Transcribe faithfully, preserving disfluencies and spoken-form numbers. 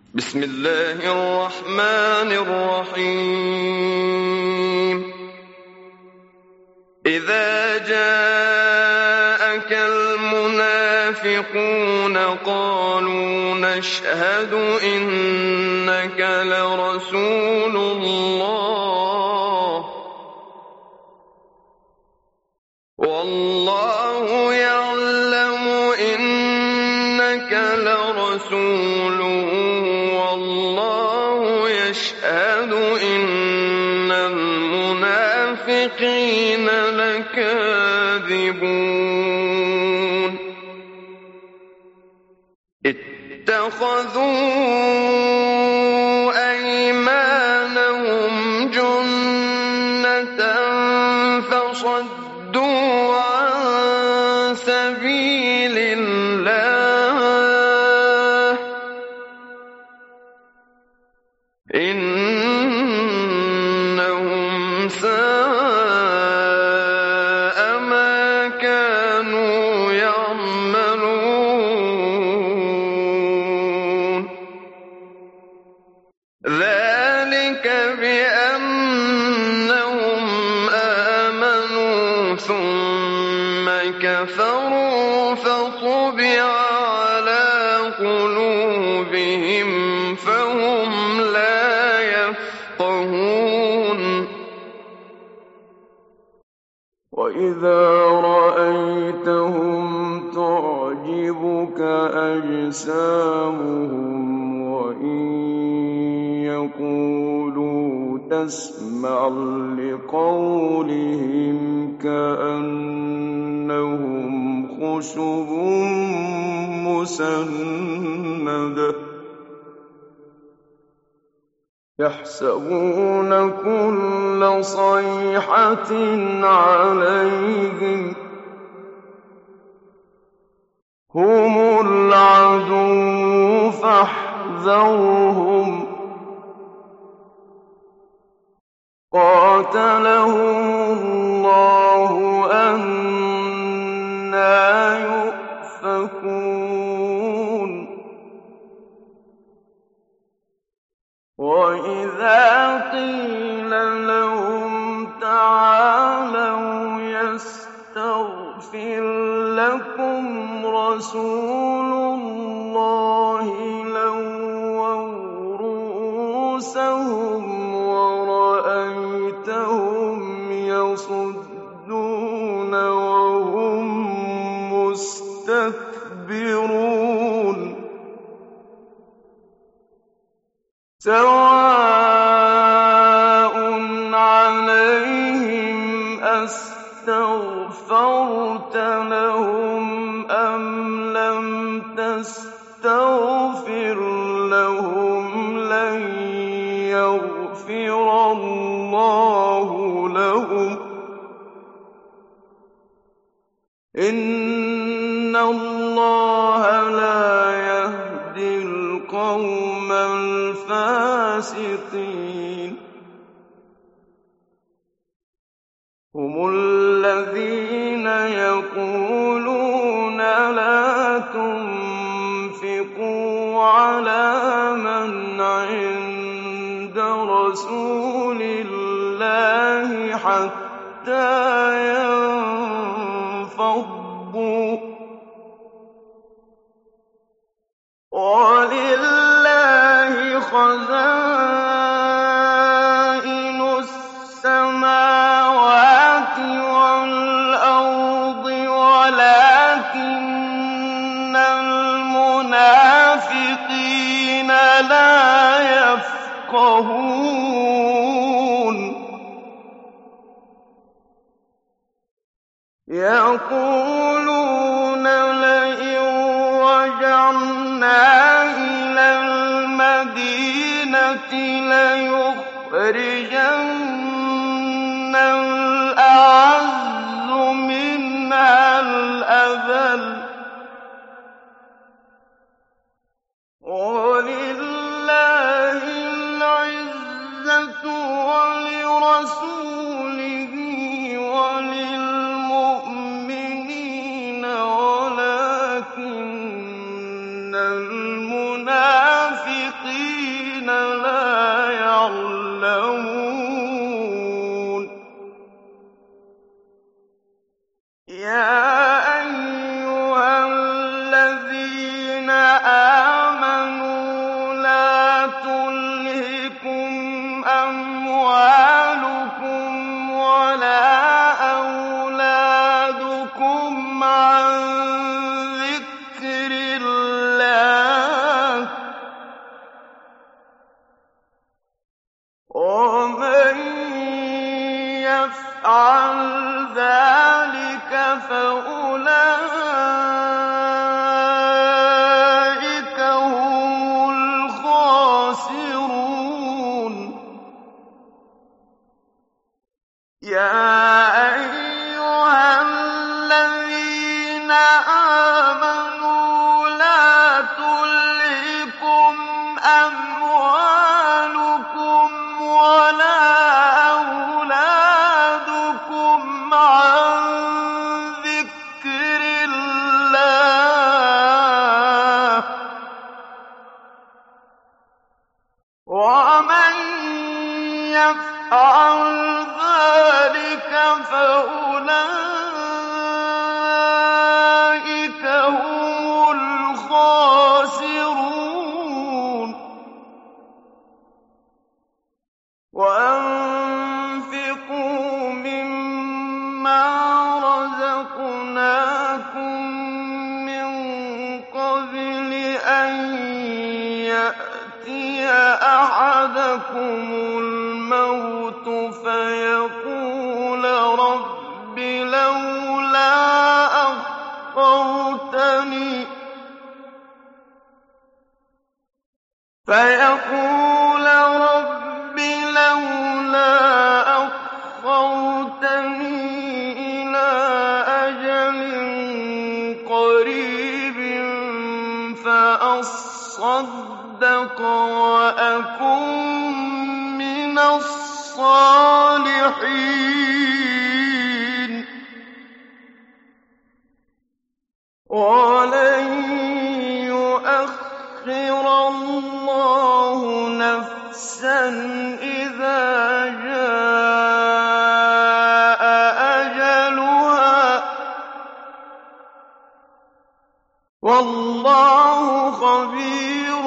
بسم الله الرحمن الرحيم إذا جاءك المنافقون قالوا نشهد إنك لرسول الله والله يعلم إنك لرسوله والله يشهد إن المنافقين لكاذبون اتخذوا أيمانهم جنة فصدوا عن سبيل الله إنهم ساء ما كانوا يعملون ذلك بأنهم آمنوا ثم كفروا فطبع على قلوبهم فهم لا يفقهون وإذا رأيتهم تعجبك أجسامهم وإن يقولوا تسمع لقولهم كأنهم خشب مسندة يحسبون كل صيحة عليهم هم العدو فاحذرهم قاتلهم الله أنى يؤفكون وإذا قيل لهم تعالوا يستغفر لكم رسول الله لووا رؤوسهم ورأيتهم يصدون وهم مستكبرون سواء عليهم أستغفرت لهم أم لم تستغفر لهم لن يغفر الله لهم إن الله لا يهدي القوم الفاسقين هم الذين يقولون لا تنفقوا على من عند رسول الله حتى ينفضوا ولله خزائن السماوات والأرض ولكن المنافقين لا يفقهون يقولون لئن رجعنا إلى المدينة ليخرجن الأعز منها الأذل ولله العزة ولرسوله وللمؤمنين ولكن المنافقين فَأُولَٰئِكَ هُمُ الْخَاسِرُونَ يَا أَيُّهَا الَّذِينَ آمَنُوا لَا تُلْهِكُمْ أَمْوَالُكُمْ وَلَا أَوْلَادُكُمْ عَن ذِكْرِ اللَّهِ ۚ وَمَن يَفْعَلْ ذَٰلِكَ فَأُولَٰئِكَ هُمُ الْخَاسِرُونَ وَأَنفِقُوا مِمَّا رَزَقْنَاكُم مِّن قَبْلِ أَن يَأْتِيَ أَحَدَكُمُ الْمَوْتُ فَيَقُولَ رَبِّ لَوْلَا أَخَّرْتَنِي فَيَقُولَ رَبِّ لَوْلَا أَخَّرْتَنِي إِلَىٰ أَجَلٍ قَرِيبٍ فَأَصَّدَّقَ وَأَكُن مِّنَ الصَّالِحِينَ وَلَن يُؤَخِّرَ اللَّهُ نَفْسًا إِذَا جَاءَ أَجَلُهَا ۚ وَاللَّهُ خَبِيرٌ